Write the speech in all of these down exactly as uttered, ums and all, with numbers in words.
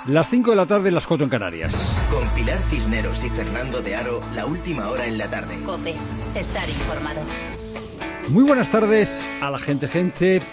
Las cinco de la tarde, las cuatro en Canarias. Con Pilar Cisneros y Fernando de Aro, la última hora en la tarde. COPE, estar informado. Muy buenas tardes a la gente, gente.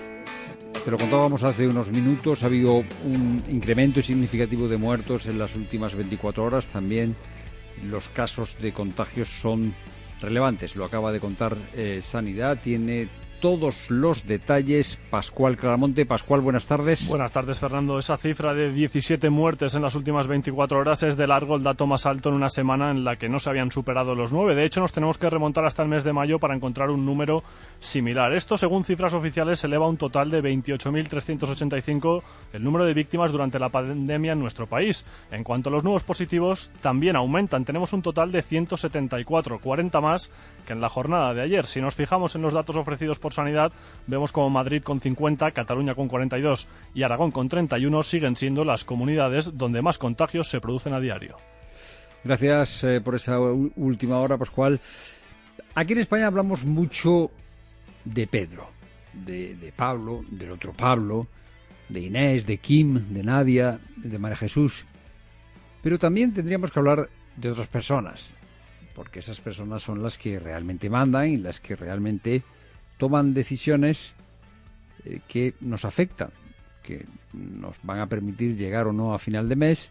Te lo contábamos hace unos minutos, ha habido un incremento significativo de muertos en las últimas veinticuatro horas. También los casos de contagios son relevantes. Lo acaba de contar eh, Sanidad, tiene todos los detalles Pascual Claramonte. Pascual, buenas tardes. Buenas tardes, Fernando. Esa cifra de diecisiete muertes en las últimas veinticuatro horas es de largo el dato más alto en una semana en la que no se habían superado los nueve. De hecho, nos tenemos que remontar hasta el mes de mayo para encontrar un número similar. Esto, según cifras oficiales, se eleva a un total de veintiocho mil trescientos ochenta y cinco el número de víctimas durante la pandemia en nuestro país. En cuanto a los nuevos positivos, también aumentan. Tenemos un total de ciento setenta y cuatro, cuarenta más que en la jornada de ayer. Si nos fijamos en los datos ofrecidos por Sanidad, vemos como Madrid con cincuenta, Cataluña con cuarenta y dos y Aragón con treinta y uno siguen siendo las comunidades donde más contagios se producen a diario. Gracias eh, por esa última hora, Pascual. Aquí en España hablamos mucho de Pedro, de, de Pablo, del otro Pablo, de Inés, de Kim, de Nadia, de María Jesús. Pero también tendríamos que hablar de otras personas, porque esas personas son las que realmente mandan y las que realmente toman decisiones eh, que nos afectan, que nos van a permitir llegar o no a final de mes,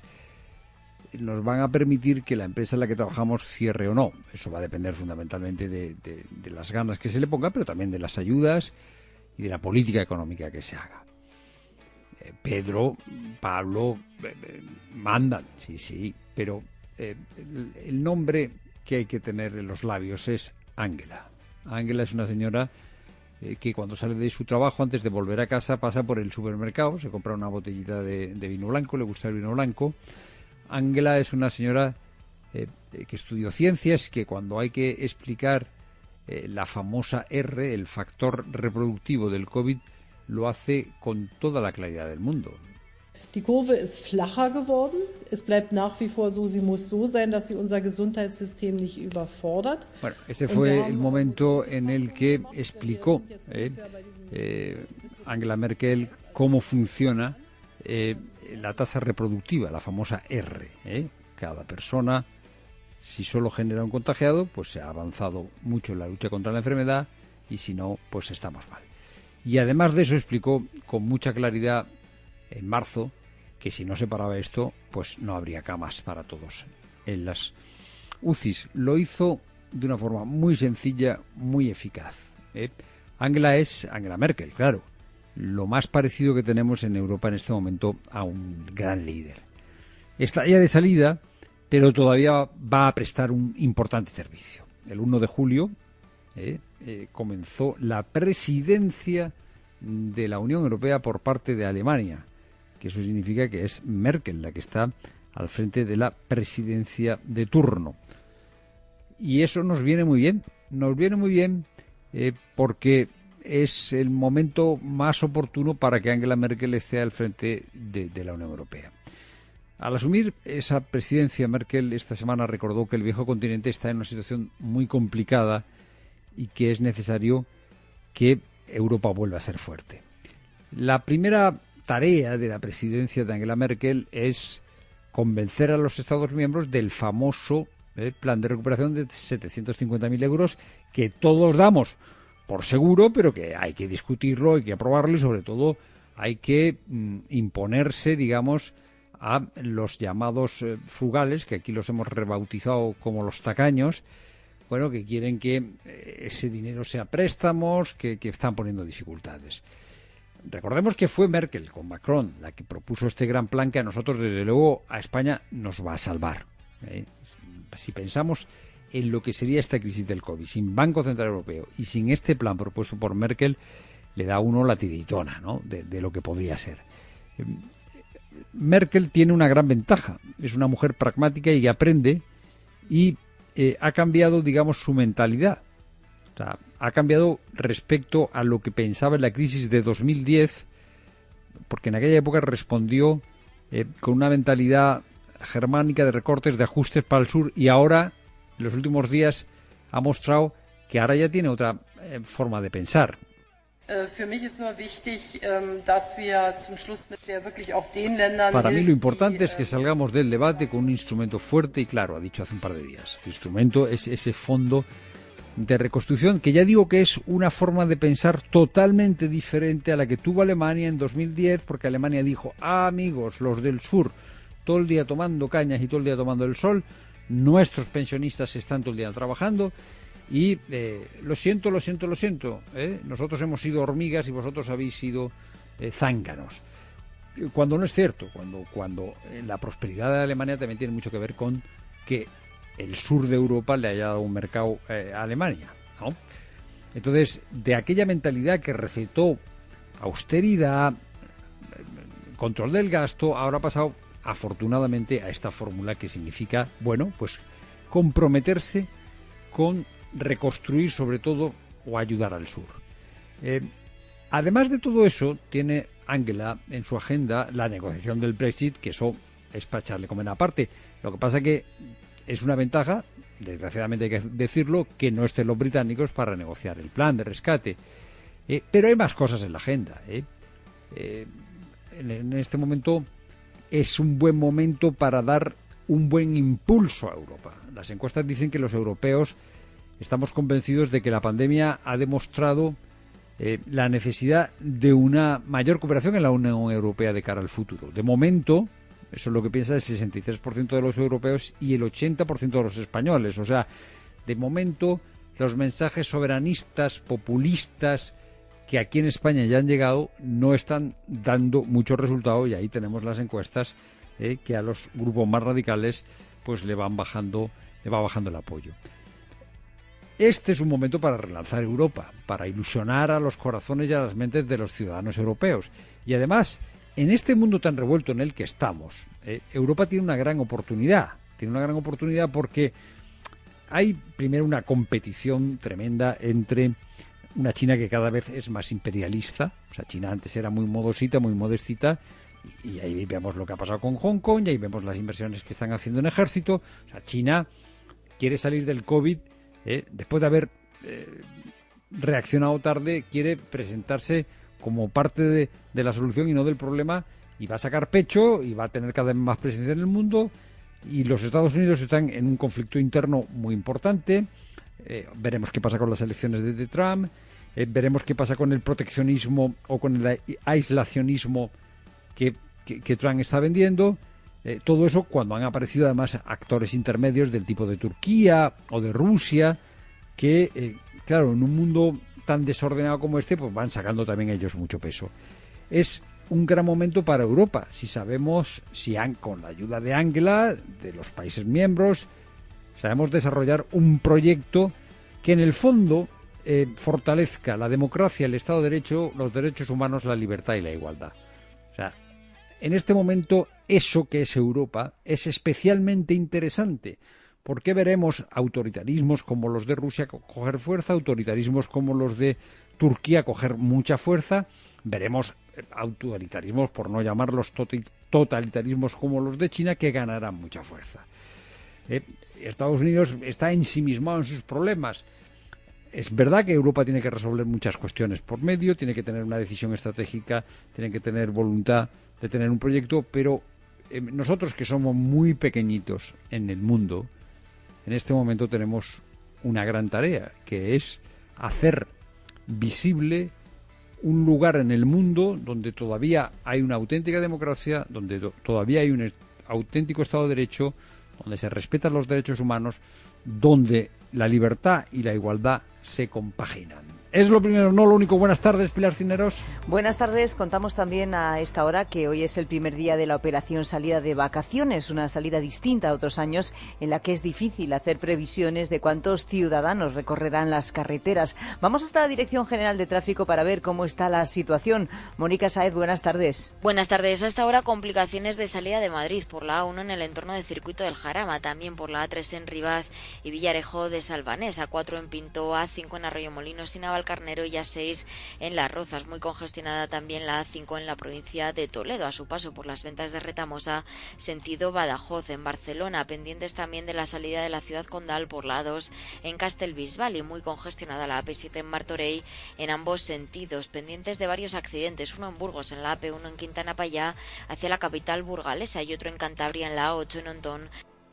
nos van a permitir que la empresa en la que trabajamos cierre o no. Eso va a depender fundamentalmente de, de, de las ganas que se le ponga, pero también de las ayudas y de la política económica que se haga. Eh, Pedro, Pablo, eh, eh, mandan, sí, sí, pero eh, el, el nombre que hay que tener en los labios es Ángela. Ángela es una señora eh, que cuando sale de su trabajo, antes de volver a casa, pasa por el supermercado, se compra una botellita de, de vino blanco, le gusta el vino blanco. Ángela es una señora eh, que estudió ciencias, que cuando hay que explicar eh, la famosa R, el factor reproductivo del COVID, lo hace con toda la claridad del mundo. Die Kurve ist flacher geworden. Es bleibt nach wie vor so, sie muss so sein, dass sie unser Gesundheitssystem nicht überfordert. Bueno, ese fue el momento en el que explicó eh, eh, Angela Merkel cómo funciona eh, la tasa reproductiva, la famosa R. Eh. Cada persona, si solo genera un contagiado, pues se ha avanzado mucho en la lucha contra la enfermedad, y si no, pues estamos mal. Y además de eso explicó con mucha claridad en marzo que si no se paraba esto, pues no habría camas para todos en las U C Is. Lo hizo de una forma muy sencilla, muy eficaz. ¿eh? Angela es Angela Merkel, claro, lo más parecido que tenemos en Europa en este momento a un gran líder. Está ya de salida, pero todavía va a prestar un importante servicio. El uno de julio ¿eh? Eh, comenzó la presidencia de la Unión Europea por parte de Alemania, que eso significa que es Merkel la que está al frente de la presidencia de turno. Y eso nos viene muy bien, nos viene muy bien eh, porque es el momento más oportuno para que Angela Merkel esté al frente de, de la Unión Europea. Al asumir esa presidencia, Merkel esta semana recordó que el viejo continente está en una situación muy complicada y que es necesario que Europa vuelva a ser fuerte. La primera tarea de la presidencia de Angela Merkel es convencer a los Estados miembros del famoso eh, plan de recuperación de setecientos cincuenta mil euros que todos damos por seguro, pero que hay que discutirlo, hay que aprobarlo y sobre todo hay que mm, imponerse, digamos, a los llamados eh, frugales, que aquí los hemos rebautizado como los tacaños, bueno, que quieren que eh, ese dinero sea préstamos, que, que están poniendo dificultades. Recordemos que fue Merkel con Macron la que propuso este gran plan que a nosotros, desde luego, a España nos va a salvar. ¿eh? Si pensamos en lo que sería esta crisis del COVID, sin Banco Central Europeo y sin este plan propuesto por Merkel, le da a uno la tiritona, ¿no? de, de lo que podría ser. Merkel tiene una gran ventaja, es una mujer pragmática y aprende y eh, ha cambiado, digamos, su mentalidad. O sea, ha cambiado respecto a lo que pensaba en la crisis de dos mil diez, porque en aquella época respondió eh, con una mentalidad germánica de recortes, de ajustes para el sur, y ahora, en los últimos días, ha mostrado que ahora ya tiene otra eh, forma de pensar. Para mí lo importante es que salgamos del debate con un instrumento fuerte y claro, ha dicho hace un par de días. El instrumento es ese fondo de reconstrucción, que ya digo que es una forma de pensar totalmente diferente a la que tuvo Alemania en dos mil diez, porque Alemania dijo, ah, amigos, los del sur, todo el día tomando cañas y todo el día tomando el sol, nuestros pensionistas están todo el día trabajando, y eh, lo siento, lo siento, lo siento, ¿eh? nosotros hemos sido hormigas y vosotros habéis sido eh, zánganos. Cuando no es cierto, cuando, cuando la prosperidad de Alemania también tiene mucho que ver con que el sur de Europa le haya dado un mercado eh, a Alemania, ¿no? Entonces, de aquella mentalidad que recetó austeridad, control del gasto, ahora ha pasado afortunadamente a esta fórmula que significa, bueno, pues comprometerse con reconstruir sobre todo o ayudar al sur. Eh, además de todo eso, tiene Angela en su agenda la negociación del Brexit, que eso es para echarle comer aparte. Lo que pasa que es una ventaja, desgraciadamente hay que decirlo, que no estén los británicos para renegociar el plan de rescate. Eh, pero hay más cosas en la agenda. ¿eh? Eh, en, en este momento es un buen momento para dar un buen impulso a Europa. Las encuestas dicen que los europeos estamos convencidos de que la pandemia ha demostrado eh, la necesidad de una mayor cooperación en la Unión Europea de cara al futuro. De momento, eso es lo que piensa el sesenta y tres por ciento de los europeos y el ochenta por ciento de los españoles. O sea, de momento, los mensajes soberanistas, populistas, que aquí en España ya han llegado, no están dando mucho resultado, y ahí tenemos las encuestas eh, que a los grupos más radicales pues le van bajando, le va bajando el apoyo. Este es un momento para relanzar Europa, para ilusionar a los corazones y a las mentes de los ciudadanos europeos. Y además, en este mundo tan revuelto en el que estamos, eh, Europa tiene una gran oportunidad. Tiene una gran oportunidad porque hay primero una competición tremenda entre una China que cada vez es más imperialista. O sea, China antes era muy modosita, muy modestita, y, y ahí vemos lo que ha pasado con Hong Kong, y ahí vemos las inversiones que están haciendo en ejército. O sea, China quiere salir del COVID, eh, después de haber eh, reaccionado tarde, quiere presentarse como parte de, de la solución y no del problema, y va a sacar pecho y va a tener cada vez más presencia en el mundo. Y los Estados Unidos están en un conflicto interno muy importante. Eh, veremos qué pasa con las elecciones de, de Trump, eh, veremos qué pasa con el proteccionismo o con el aislacionismo que, que, que Trump está vendiendo. Eh, todo eso cuando han aparecido además actores intermedios del tipo de Turquía o de Rusia, que, eh, claro, en un mundo tan desordenado como este, pues van sacando también ellos mucho peso. Es un gran momento para Europa, si sabemos, si han, con la ayuda de Angela, de los países miembros, sabemos desarrollar un proyecto que en el fondo eh, fortalezca la democracia, el Estado de Derecho, los derechos humanos, la libertad y la igualdad. O sea, en este momento eso que es Europa es especialmente interesante, porque veremos autoritarismos como los de Rusia coger fuerza, autoritarismos como los de Turquía coger mucha fuerza, veremos autoritarismos, por no llamarlos totalitarismos como los de China, que ganarán mucha fuerza. Eh, Estados Unidos está ensimismado en sus problemas. Es verdad que Europa tiene que resolver muchas cuestiones por medio, tiene que tener una decisión estratégica, tiene que tener voluntad de tener un proyecto, pero eh, nosotros que somos muy pequeñitos en el mundo, en este momento tenemos una gran tarea, que es hacer visible un lugar en el mundo donde todavía hay una auténtica democracia, donde do- todavía hay un auténtico Estado de Derecho, donde se respetan los derechos humanos, donde la libertad y la igualdad se compaginan. Es lo primero, no lo único. Buenas tardes, Pilar Cisneros. Buenas tardes. Contamos también a esta hora que hoy es el primer día de la operación salida de vacaciones, una salida distinta a otros años en la que es difícil hacer previsiones de cuántos ciudadanos recorrerán las carreteras. Vamos hasta la Dirección General de Tráfico para ver cómo está la situación. Mónica Sáez, buenas tardes. Buenas tardes. Hasta ahora complicaciones de salida de Madrid por la A uno en el entorno del Circuito del Jarama, también por la A tres en Rivas y Villarejo de Salvanés, A cuatro en Pinto, A cinco en Arroyomolinos y Navalcarnero Navalcarnero y A seis en Las Rozas. Muy congestionada también la A cinco en la provincia de Toledo, a su paso por las Ventas de Retamosa, sentido Badajoz. En Barcelona, pendientes también de la salida de la ciudad condal por la A dos en Castellbisbal, y muy congestionada la A P siete en Martorell en ambos sentidos, pendientes de varios accidentes, uno en Burgos en la A P uno en Quintana Pallá hacia la capital burgalesa y otro en Cantabria en la A ocho en Ontón.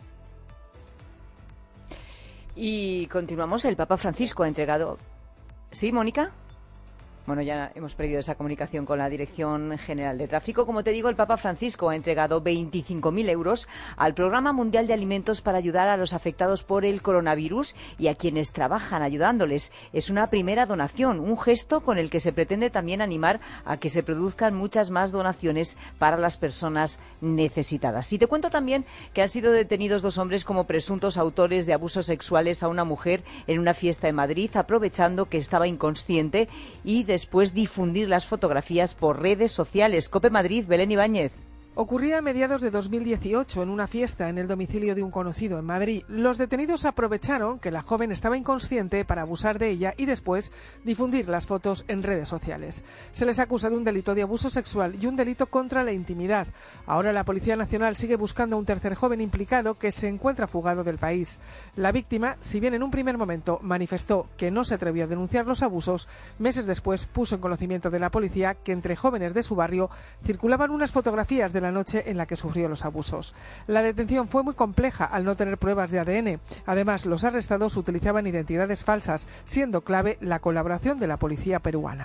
Y continuamos, el Papa Francisco ha entregado... ¿Sí, Mónica? Bueno, ya hemos perdido esa comunicación con la Dirección General de Tráfico. Como te digo, el Papa Francisco ha entregado veinticinco mil euros al Programa Mundial de Alimentos para ayudar a los afectados por el coronavirus y a quienes trabajan ayudándoles. Es una primera donación, un gesto con el que se pretende también animar a que se produzcan muchas más donaciones para las personas necesitadas. Y te cuento también que han sido detenidos dos hombres como presuntos autores de abusos sexuales a una mujer en una fiesta en Madrid, aprovechando que estaba inconsciente y después difundir las fotografías por redes sociales. COPE Madrid, Belén Ibáñez. Ocurría a mediados de dos mil dieciocho en una fiesta en el domicilio de un conocido en Madrid. Los detenidos aprovecharon que la joven estaba inconsciente para abusar de ella y después difundir las fotos en redes sociales. Se les acusa de un delito de abuso sexual y un delito contra la intimidad. Ahora la Policía Nacional sigue buscando a un tercer joven implicado que se encuentra fugado del país. La víctima, si bien en un primer momento manifestó que no se atrevió a denunciar los abusos, meses después puso en conocimiento de la policía que entre jóvenes de su barrio circulaban unas fotografías de la noche en la que sufrió los abusos. La detención fue muy compleja al no tener pruebas de A D N. Además, los arrestados utilizaban identidades falsas, siendo clave la colaboración de la policía peruana.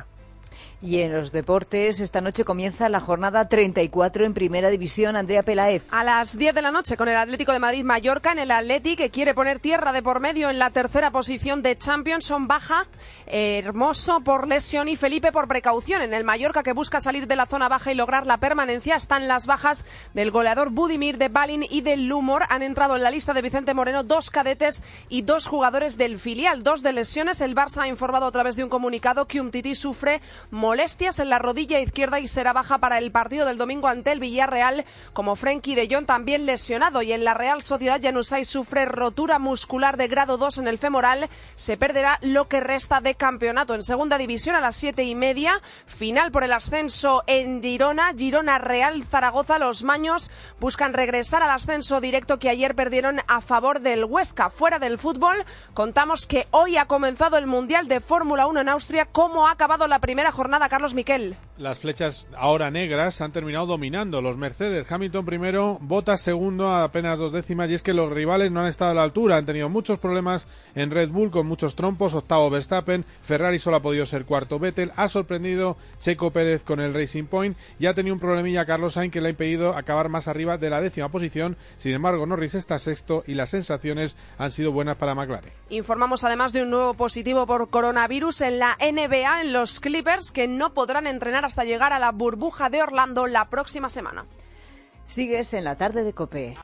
Y en los deportes, esta noche comienza la jornada treinta y cuatro en Primera División. Andrea Peláez. A las diez de la noche con el Atlético de Madrid-Mallorca en el Athletic, que quiere poner tierra de por medio en la tercera posición de Champions. Son baja eh, Hermoso por lesión y Felipe por precaución. En el Mallorca, que busca salir de la zona baja y lograr la permanencia, están las bajas del goleador Budimir, de Balin y del Lumor. Han entrado en la lista de Vicente Moreno dos cadetes y dos jugadores del filial. Dos de lesiones. El Barça ha informado a través de un comunicado que Umtiti sufre molestias en la rodilla izquierda y será baja para el partido del domingo ante el Villarreal, como Frenkie de Jong, también lesionado. Y en la Real Sociedad, Januzaj sufre rotura muscular de grado dos en el femoral, se perderá lo que resta de campeonato. En segunda división, a las siete y media, final por el ascenso en Girona, Girona Real Zaragoza. Los maños buscan regresar al ascenso directo que ayer perdieron a favor del Huesca. Fuera del fútbol, contamos que hoy ha comenzado el Mundial de Fórmula uno en Austria. ¿Cómo ha acabado la primera jornada, Carlos Miquel? Las flechas ahora negras han terminado dominando los Mercedes. Hamilton primero, Bottas segundo a apenas dos décimas, y es que los rivales no han estado a la altura. Han tenido muchos problemas en Red Bull con muchos trompos. Octavo Verstappen, Ferrari solo ha podido ser cuarto Vettel. Ha sorprendido Checo Pérez con el Racing Point y ha tenido un problemilla Carlos Sainz que le ha impedido acabar más arriba de la décima posición. Sin embargo, Norris está sexto y las sensaciones han sido buenas para McLaren. Informamos además de un nuevo positivo por coronavirus en la N B A, en los Clippers, que no podrán entrenar hasta llegar a la burbuja de Orlando la próxima semana. Sigues en la tarde de COPE.